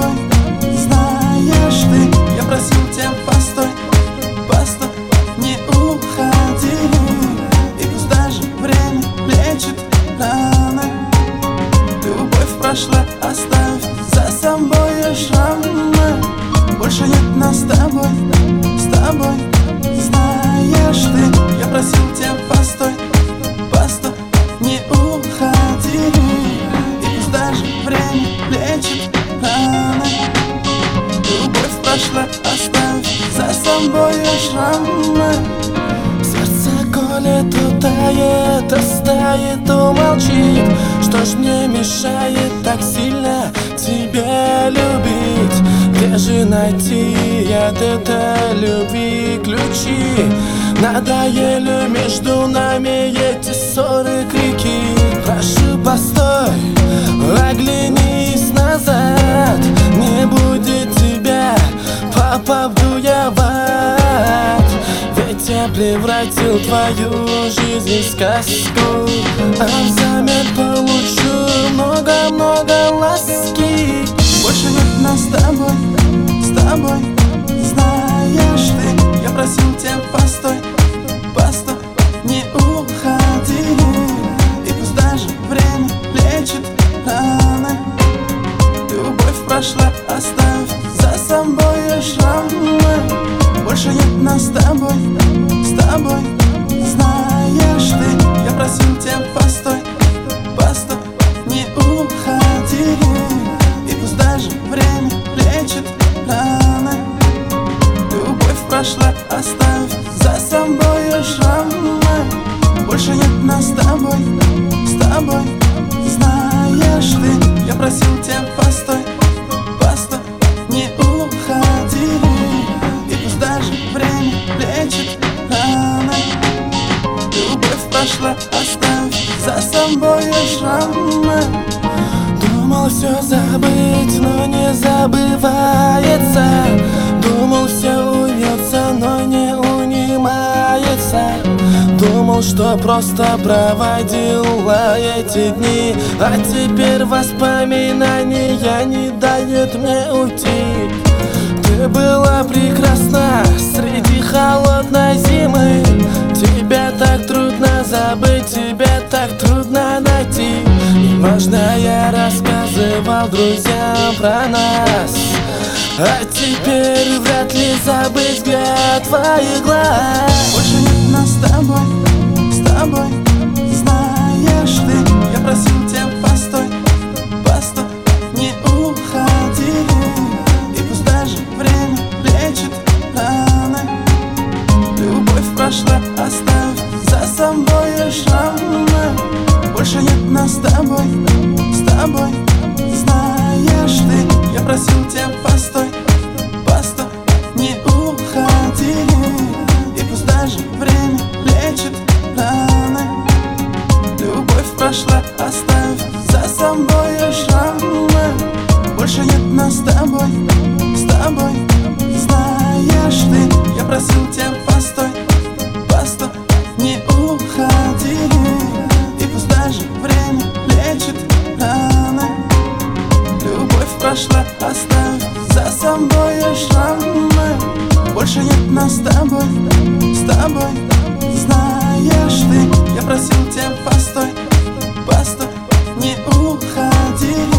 тобой. Знаешь ты, я просил тебя, постой, постой, не уходи. И пусть даже время лечит раны, любовь прошла, оставь за собой шрамы. Больше нет нас с тобой, с тобой. Знаешь ты, я просил тебя, постой, постой, не уходи. И пусть даже время лечит раны, любовь прошла, оставь за собой шрамы. Сердце колет, то тает, растает, то молчит. Что ж мне мешает так сильно тебя любить? Где же найти от этой любви ключи? Надоели между нами эти ссоры, крики. Прошу, постой, оглянись назад. Не будет тебя, попаду я в ад. Ведь я превратил твою жизнь в сказку, а взамен получу много-много ласки. Больше нет нас с тобой, с тобой. Знаешь ты, я просил тебя, постой, постой, не уходи. И пусть даже время лечит раны, любовь прошла, оставь за собой шрамы. Больше нет нас с тобой, с тобой. Знаешь ты, я просил тебя, постой, постой, не уходи. И пусть даже время лечит раны, любовь прошла, оставь за собой шрамы. Больше нет нас с тобой, с тобой. Знаешь ты, я просил тебя, постой, постой, не уходи. И пусть даже время лечит раны, любовь прошла, оставь за собой шрамы. Думал все забыть, но не забывается. Думал все уйдется, но не унимается. Думал, что просто проводила эти дни, а теперь воспоминания не дают мне уйти. Ты была прекрасна среди холодной зимы. Тебя так трудно забыть, тебя так трудно найти. И можно я рассказывал друзьям про нас, а теперь вряд ли забыть взгляд твоих глаз. Больше нет нас с тобой, с тобой. Знаешь ты, я просил тебя, постой, постой, не уходи. И пусть даже время лечит раны, любовь прошла, оставь за собой шрамы. Больше нет нас с тобой, с тобой. Знаешь ты, я просил тебя, постой, постой, не уходи. И пусть даже время лечит раны, любовь прошла, оставь за собой шрамы. Больше нет нас с тобой, с тобой. Знаешь ты, я просил тебя, постой, постой, не уходи. И пусть даже время лечит раны, любовь прошла, оставь за собой шрамы. Больше нет нас с тобой, с тобой. Знаешь ты, я просил тебя, постой, постой, не уходи.